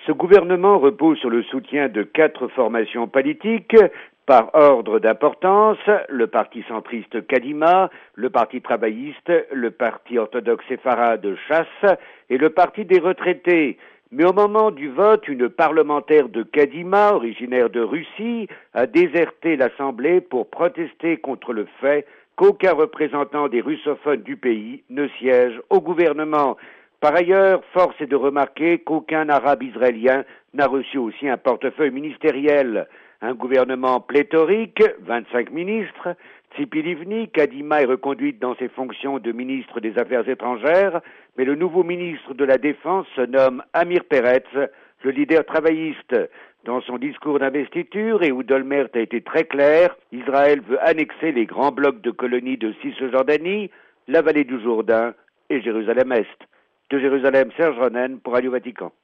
Ce gouvernement repose sur le soutien de 4 formations politiques par ordre d'importance: le parti centriste Kadima, le parti travailliste, le parti orthodoxe séfarade Chasse et le parti des retraités. Mais au moment du vote, une parlementaire de Kadima, originaire de Russie, a déserté l'Assemblée pour protester contre le fait qu'aucun représentant des russophones du pays ne siège au gouvernement. Par ailleurs, force est de remarquer qu'aucun arabe israélien n'a reçu aussi un portefeuille ministériel. Un gouvernement pléthorique, 25 ministres. Tzipi Livni, Kadima est reconduite dans ses fonctions de ministre des Affaires étrangères, mais le nouveau ministre de la Défense se nomme Amir Peretz, le leader travailliste. Dans son discours d'investiture, Ehud Olmert a été très clair: Israël veut annexer les grands blocs de colonies de Cisjordanie, la vallée du Jourdain et Jérusalem-Est. De Jérusalem, Serge Ronen pour Radio Vatican.